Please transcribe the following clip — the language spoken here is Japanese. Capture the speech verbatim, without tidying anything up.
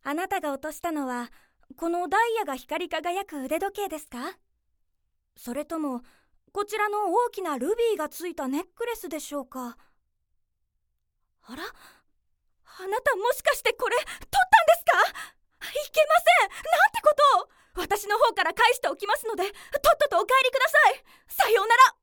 あなたが落としたのはこのダイヤが光り輝く腕時計ですか？それともこちらの大きなルビーがついたネックレスでしょうか？あら、あなたもしかしてこれ取ったんですか？いけません。なんてことを。私の方から返しておきますので、とっととお帰りください。さようなら。